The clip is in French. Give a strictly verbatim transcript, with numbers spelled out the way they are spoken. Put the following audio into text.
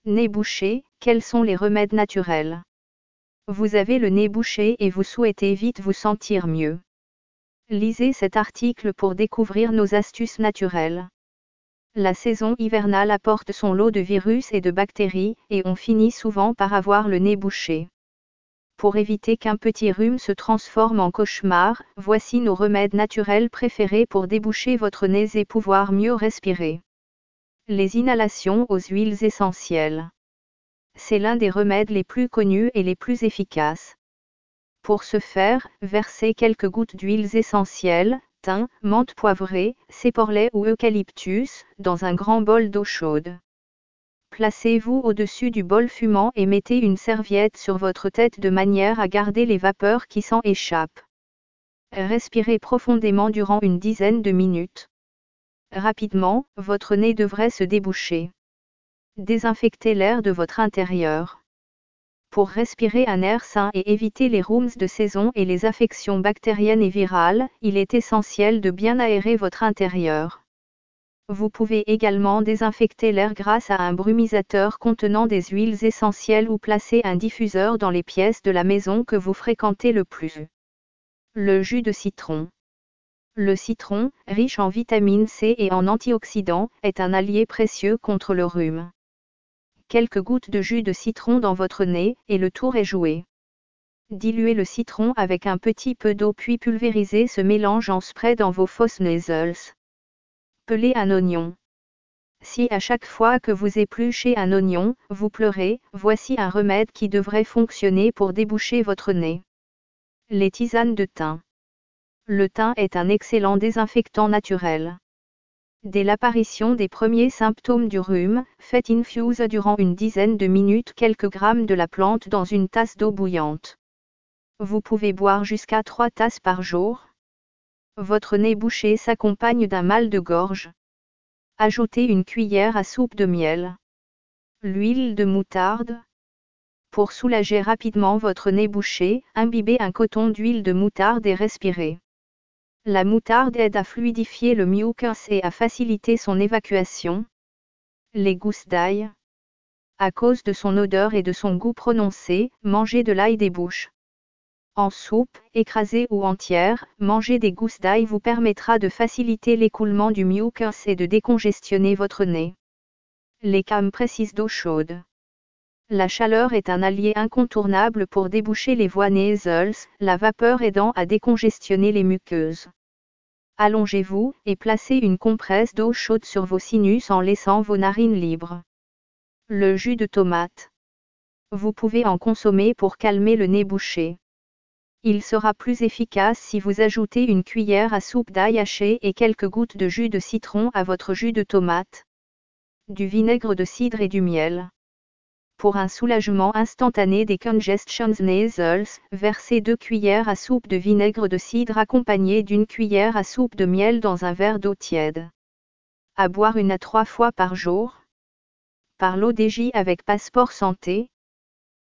Nez bouché, quels sont les remèdes naturels? Vous avez le nez bouché et vous souhaitez vite vous sentir mieux. Lisez cet article pour découvrir nos astuces naturelles. La saison hivernale apporte son lot de virus et de bactéries, et on finit souvent par avoir le nez bouché. Pour éviter qu'un petit rhume se transforme en cauchemar, voici nos remèdes naturels préférés pour déboucher votre nez et pouvoir mieux respirer. Les inhalations aux huiles essentielles. C'est l'un des remèdes les plus connus et les plus efficaces. Pour ce faire, versez quelques gouttes d'huiles essentielles, thym, menthe poivrée, séporlait ou eucalyptus, dans un grand bol d'eau chaude. Placez-vous au-dessus du bol fumant et mettez une serviette sur votre tête de manière à garder les vapeurs qui s'en échappent. Respirez profondément durant une dizaine de minutes. Rapidement, votre nez devrait se déboucher. Désinfectez l'air de votre intérieur. Pour respirer un air sain et éviter les rhumes de saison et les affections bactériennes et virales, il est essentiel de bien aérer votre intérieur. Vous pouvez également désinfecter l'air grâce à un brumisateur contenant des huiles essentielles ou placer un diffuseur dans les pièces de la maison que vous fréquentez le plus. Le jus de citron. Le citron, riche en vitamine C et en antioxydants, est un allié précieux contre le rhume. Quelques gouttes de jus de citron dans votre nez, et le tour est joué. Diluez le citron avec un petit peu d'eau puis pulvérisez ce mélange en spray dans vos fosses nasales. Pelez un oignon. Si à chaque fois que vous épluchez un oignon, vous pleurez, voici un remède qui devrait fonctionner pour déboucher votre nez. Les tisanes de thym. Le thym est un excellent désinfectant naturel. Dès l'apparition des premiers symptômes du rhume, faites infuse durant une dizaine de minutes quelques grammes de la plante dans une tasse d'eau bouillante. Vous pouvez boire jusqu'à trois tasses par jour. Votre nez bouché s'accompagne d'un mal de gorge. Ajoutez une cuillère à soupe de miel. L'huile de moutarde. Pour soulager rapidement votre nez bouché, imbibez un coton d'huile de moutarde et respirez. La moutarde aide à fluidifier le mucus et à faciliter son évacuation. Les gousses d'ail. À cause de son odeur et de son goût prononcé, mangez de l'ail des bouches. En soupe, écrasée ou entière, manger des gousses d'ail vous permettra de faciliter l'écoulement du mucus et de décongestionner votre nez. Les compresses d'eau chaude. La chaleur est un allié incontournable pour déboucher les voies nasales, la vapeur aidant à décongestionner les muqueuses. Allongez-vous et placez une compresse d'eau chaude sur vos sinus en laissant vos narines libres. Le jus de tomate. Vous pouvez en consommer pour calmer le nez bouché. Il sera plus efficace si vous ajoutez une cuillère à soupe d'ail haché et quelques gouttes de jus de citron à votre jus de tomate. Du vinaigre de cidre et du miel. Pour un soulagement instantané des congestions nasales, versez deux cuillères à soupe de vinaigre de cidre accompagnées d'une cuillère à soupe de miel dans un verre d'eau tiède. À boire une à trois fois par jour. Par l'O D J avec Passeport Santé.